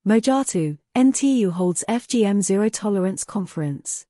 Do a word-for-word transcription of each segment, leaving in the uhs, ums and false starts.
Mojatu, N T U holds F G M Zero Tolerance Conference.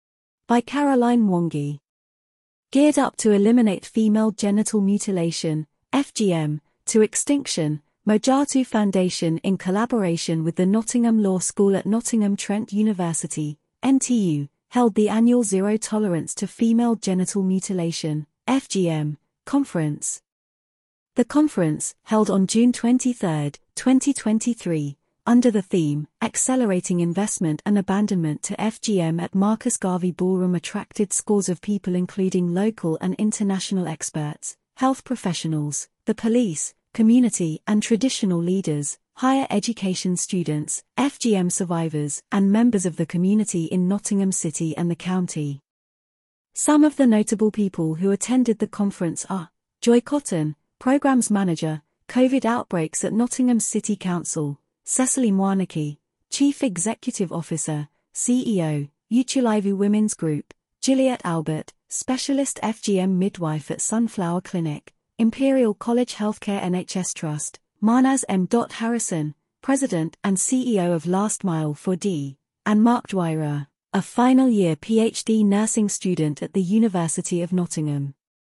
By Caroline Mwangi. Geared up to eliminate female genital mutilation, F G M, to extinction, Mojatu Foundation in collaboration with the Nottingham Law School at Nottingham Trent University, N T U, held the annual Zero Tolerance to Female Genital Mutilation, F G M, conference. The conference, held on June twenty-third, twenty twenty-three, under the theme, Accelerating Investment and Abandonment to F G M at Marcus Garvey Ballroom, attracted scores of people including local and international experts, health professionals, the police, community and traditional leaders, higher education students, F G M survivors, and members of the community in Nottingham City and the county. Some of the notable people who attended the conference are Joy Cotton, Programs Manager, COVID Outbreaks at Nottingham City Council; Cecily Mwaniki, Chief Executive Officer, C E O, Utulivu Women's Group; Juliet Albert, Specialist F G M Midwife at Sunflower Clinic, Imperial College Healthcare N H S Trust; Marnaz M. Harrison, President and C E O of Last Mile four D; and Mark Dwyer, a final-year P H D nursing student at the University of Nottingham.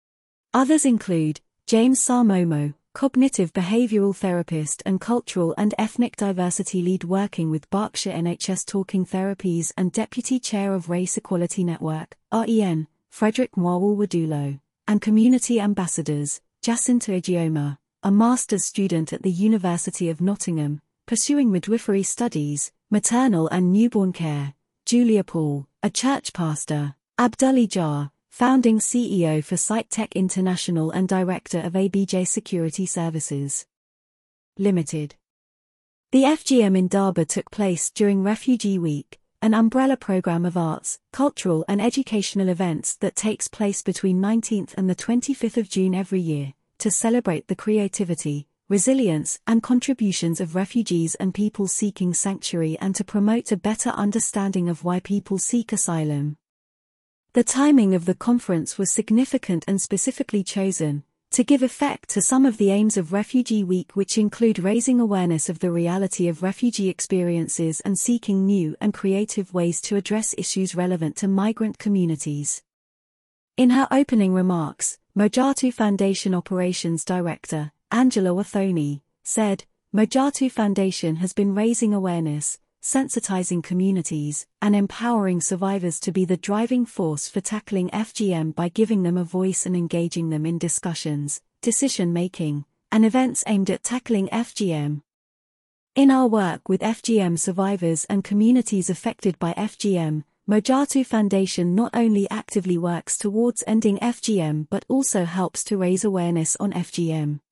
Others include James Sarmomo, Cognitive Behavioral Therapist and Cultural and Ethnic Diversity Lead working with Berkshire N H S Talking Therapies and Deputy Chair of Race Equality Network, R E N, Frederick Mwawul-Wadulo; and Community Ambassadors, Jacinta Ijeoma, a Master's student at the University of Nottingham, pursuing midwifery studies, maternal and newborn care; Julia Paul, a church pastor; Abdulli Jar, founding C E O for SiteTech International and Director of A B J Security Services Limited. The F G M Indaba took place during Refugee Week, an umbrella program of arts, cultural and educational events that takes place between nineteenth and the twenty-fifth of June every year, to celebrate the creativity, resilience and contributions of refugees and people seeking sanctuary and to promote a better understanding of why people seek asylum. The timing of the conference was significant and specifically chosen to give effect to some of the aims of Refugee Week, which include raising awareness of the reality of refugee experiences and seeking new and creative ways to address issues relevant to migrant communities. In her opening remarks, Mojatu Foundation Operations Director, Angela Wathoni, said, "Mojatu Foundation has been raising awareness, sensitizing communities, and empowering survivors to be the driving force for tackling F G M by giving them a voice and engaging them in discussions, decision-making, and events aimed at tackling F G M. In our work with F G M survivors and communities affected by F G M, Mojatu Foundation not only actively works towards ending F G M but also helps to raise awareness on F G M.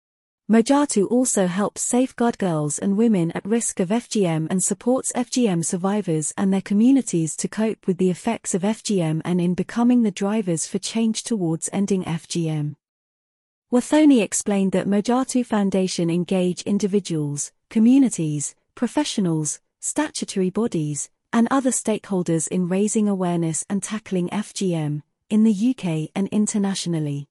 Mojatu also helps safeguard girls and women at risk of F G M and supports F G M survivors and their communities to cope with the effects of F G M and in becoming the drivers for change towards ending F G M." Wathoni explained that Mojatu Foundation engage individuals, communities, professionals, statutory bodies, and other stakeholders in raising awareness and tackling F G M, in the U K and internationally.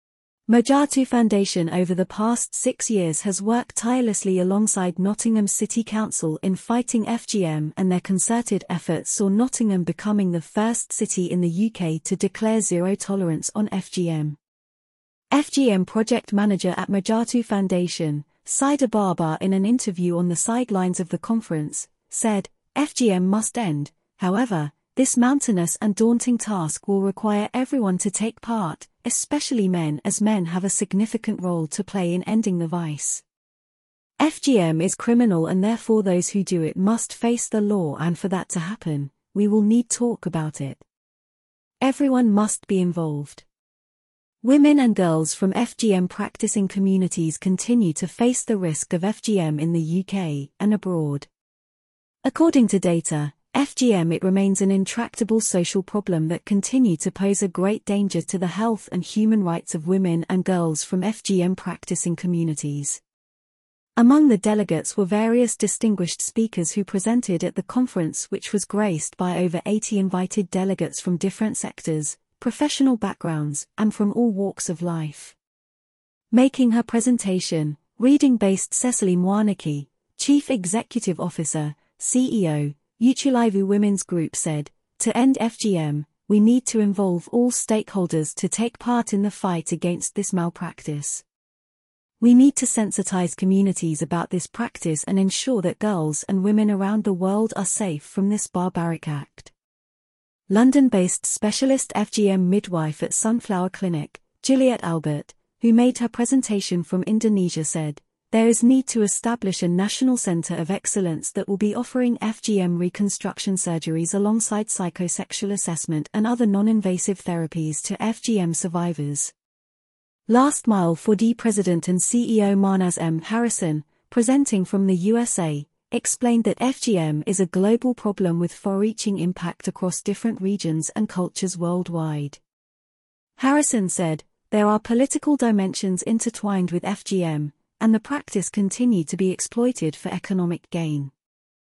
Mojatu Foundation over the past six years has worked tirelessly alongside Nottingham City Council in fighting F G M, and their concerted efforts saw Nottingham becoming the first city in the U K to declare zero tolerance on F G M. F G M Project Manager at Mojatu Foundation, Saida Barbar, in an interview on the sidelines of the conference, said, "F G M must end. However, this mountainous and daunting task will require everyone to take part, especially men, as men have a significant role to play in ending the vice. F G M is criminal and therefore those who do it must face the law, and for that to happen, we will need talk about it. Everyone must be involved." Women and girls from F G M practicing communities continue to face the risk of F G M in the U K and abroad. According to data, F G M it remains an intractable social problem that continue to pose a great danger to the health and human rights of women and girls from F G M practicing communities. Among the delegates were various distinguished speakers who presented at the conference, which was graced by over eighty invited delegates from different sectors, professional backgrounds, and from all walks of life. Making her presentation, reading-based Cecily Mwaniki, Chief Executive Officer, C E O, Utsulivu Women's Group said, "To end F G M, we need to involve all stakeholders to take part in the fight against this malpractice. We need to sensitize communities about this practice and ensure that girls and women around the world are safe from this barbaric act." London-based specialist F G M midwife at Sunflower Clinic, Juliet Albert, who made her presentation from Indonesia, said, "There is need to establish a national center of excellence that will be offering F G M reconstruction surgeries alongside psychosexual assessment and other non-invasive therapies to F G M survivors." Last Mile four D President and C E O Marnaz M. Harrison, presenting from the U S A, explained that F G M is a global problem with far-reaching impact across different regions and cultures worldwide. Harrison said, "There are political dimensions intertwined with F G M, and the practice continued to be exploited for economic gain."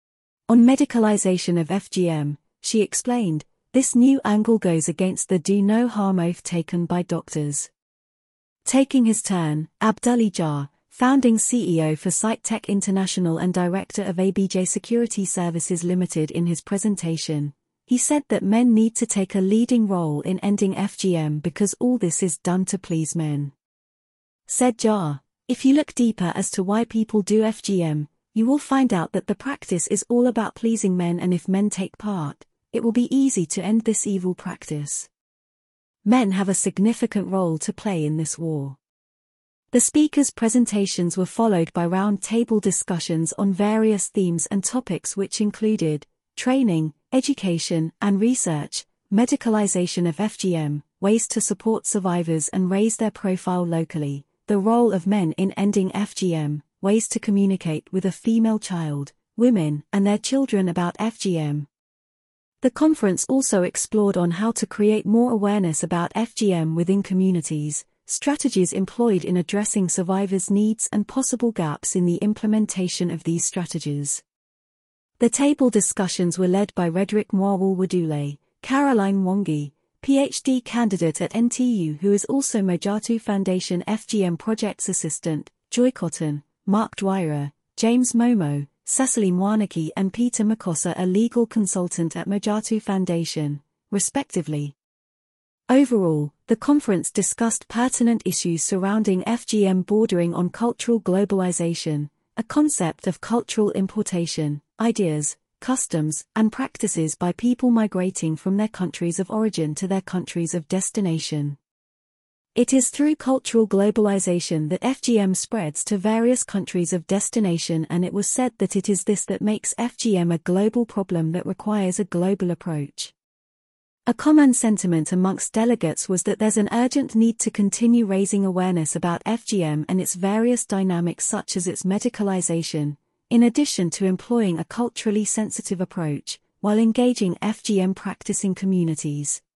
On medicalization of F G M, she explained, "This new angle goes against the do no harm oath taken by doctors." Taking his turn, Abdullah Jar, founding C E O for SiteTech International and director of A B J Security Services Limited, in his presentation, he said that men need to take a leading role in ending F G M because all this is done to please men. Said Jar, "If you look deeper as to why people do F G M, you will find out that the practice is all about pleasing men, and if men take part, it will be easy to end this evil practice. Men have a significant role to play in this war." The speakers' presentations were followed by round-table discussions on various themes and topics which included training, education and research, medicalization of F G M, ways to support survivors and raise their profile locally, the role of men in ending F G M, ways to communicate with a female child, women and their children about F G M. The conference also explored on how to create more awareness about F G M within communities, strategies employed in addressing survivors' needs and possible gaps in the implementation of these strategies. The table discussions were led by Redrick Mwawul-Wadule, Caroline Mwangi, P H D candidate at N T U who is also Mojatu Foundation F G M Projects Assistant, Joy Cotton, Mark Dwyer, James Momo, Cecily Mwaniki and Peter Makossa, a legal consultant at Mojatu Foundation, respectively. Overall, the conference discussed pertinent issues surrounding F G M bordering on cultural globalization, a concept of cultural importation, ideas, customs, and practices by people migrating from their countries of origin to their countries of destination. It is through cultural globalization that F G M spreads to various countries of destination, and it was said that it is this that makes F G M a global problem that requires a global approach. A common sentiment amongst delegates was that there's an urgent need to continue raising awareness about F G M and its various dynamics such as its medicalization, in addition to employing a culturally sensitive approach, while engaging F G M practicing communities.